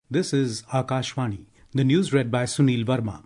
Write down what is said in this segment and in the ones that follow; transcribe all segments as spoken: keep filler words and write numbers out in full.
This is Akashvani. The news read by Sunil Verma.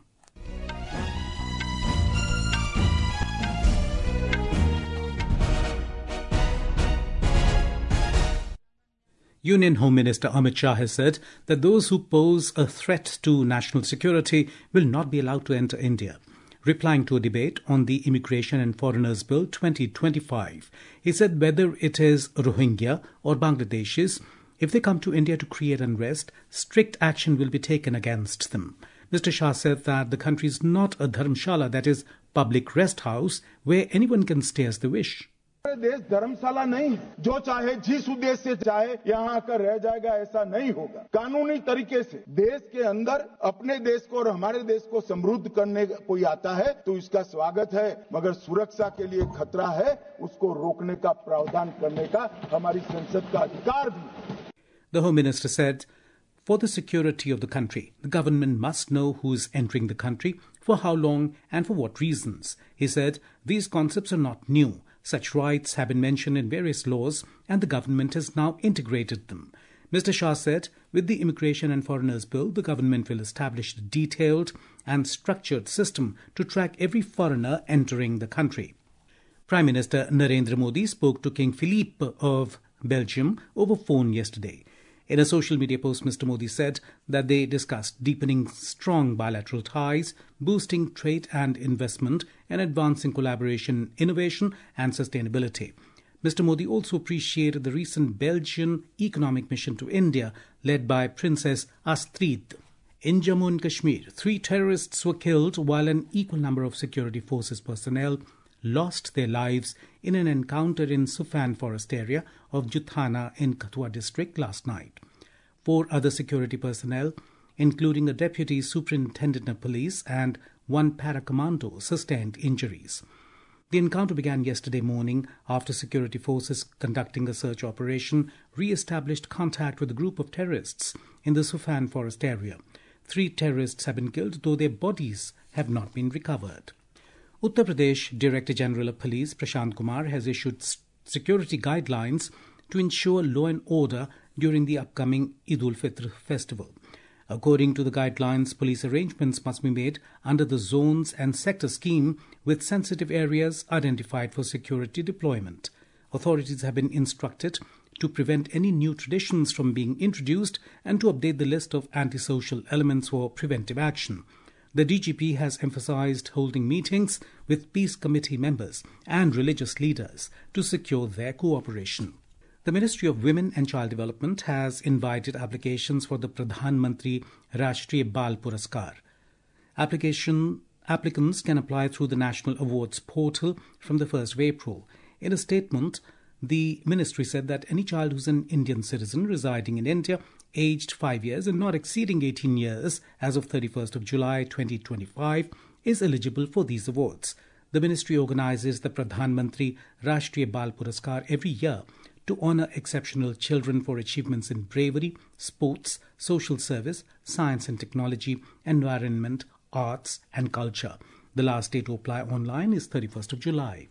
Union Home Minister Amit Shah has said that those who pose a threat to national security will not be allowed to enter India. Replying to a debate on the Immigration and Foreigners Bill twenty twenty-five, he said whether it is Rohingya or Bangladeshis, if they come to India to create unrest, strict action will be taken against them. Mister Shah said that the country is not a dharmshala, that is, public rest house, where anyone can stay as they wish. देश धर्मशाला नहीं है, जो चाहे जिस उद्देश्य से चाहे यहाँ आकर रह जाएगा, ऐसा नहीं होगा। कानूनी तरीके से देश के अंदर अपने देश को और हमारे देश को समृद्ध करने कोई आता है तो इसका स्वागत है, मगर सुरक्षा के लिए खतरा है, उसको रोकने का प्रावधान करने का हमारी संसद का अधिकार भी। The Home Minister said, for the security of the country, the government must know who is entering the country, for how long and for what reasons. He said, these concepts are not new. Such rights have been mentioned in various laws and the government has now integrated them. Mister Shah said, with the Immigration and Foreigners Bill, the government will establish a detailed and structured system to track every foreigner entering the country. Prime Minister Narendra Modi spoke to King Philippe of Belgium over phone yesterday. In a social media post, Mister Modi said that they discussed deepening strong bilateral ties, boosting trade and investment, and advancing collaboration, innovation and sustainability. Mister Modi also appreciated the recent Belgian economic mission to India led by Princess Astrid. In Jammu and Kashmir, three terrorists were killed while an equal number of security forces personnel lost their lives in an encounter in Sufan forest area of Juthana in Kathua district last night. Four other security personnel, including a deputy superintendent of police and one para-commando, sustained injuries. The encounter began yesterday morning after security forces conducting a search operation re-established contact with a group of terrorists in the Sufan forest area. Three terrorists have been killed, though their bodies have not been recovered. Uttar Pradesh Director General of Police Prashant Kumar has issued security guidelines to ensure law and order during the upcoming Eid-ul-Fitr festival. According to the guidelines, police arrangements must be made under the zones and sector scheme with sensitive areas identified for security deployment. Authorities have been instructed to prevent any new traditions from being introduced and to update the list of antisocial elements for preventive action. The D G P has emphasized holding meetings with peace committee members and religious leaders to secure their cooperation. The Ministry of Women and Child Development has invited applications for the Pradhan Mantri Rashtriya Bal Puraskar. Application, applicants can apply through the National Awards portal from the first of April. In a statement, the ministry said that any child who is an Indian citizen residing in India, aged five years and not exceeding eighteen years as of thirty-first of July twenty twenty-five, is eligible for these awards. The ministry organizes the Pradhan Mantri Rashtriya Bal Puraskar every year to honor exceptional children for achievements in bravery, sports, social service, science and technology, environment, arts and culture. The last day to apply online is thirty-first of July.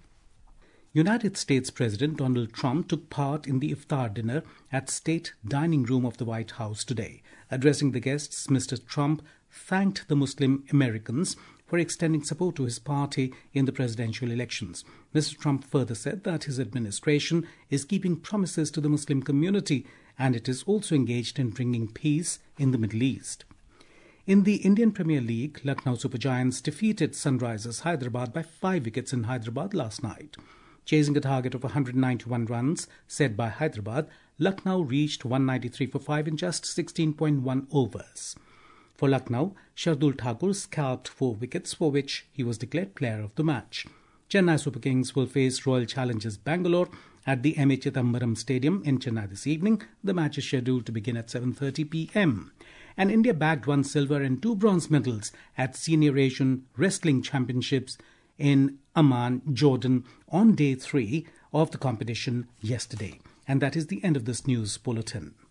United States President Donald Trump took part in the iftar dinner at State Dining Room of the White House today. Addressing the guests, Mister Trump thanked the Muslim Americans for extending support to his party in the presidential elections. Mister Trump further said that his administration is keeping promises to the Muslim community and it is also engaged in bringing peace in the Middle East. In the Indian Premier League, Lucknow Super Giants defeated Sunrisers Hyderabad by five wickets in Hyderabad last night. Chasing a target of one hundred ninety-one runs set by Hyderabad, Lucknow reached one ninety-three for five in just sixteen point one overs. For Lucknow, Shardul Thakur scalped four wickets, for which he was declared player of the match. Chennai Super Kings will face Royal Challengers Bangalore at the M A Chidambaram Stadium in Chennai this evening. The match is scheduled to begin at seven thirty p m. And India bagged one silver and two bronze medals at Senior Asian Wrestling Championships in Amman, Jordan, on day three of the competition yesterday. And that is the end of this news bulletin.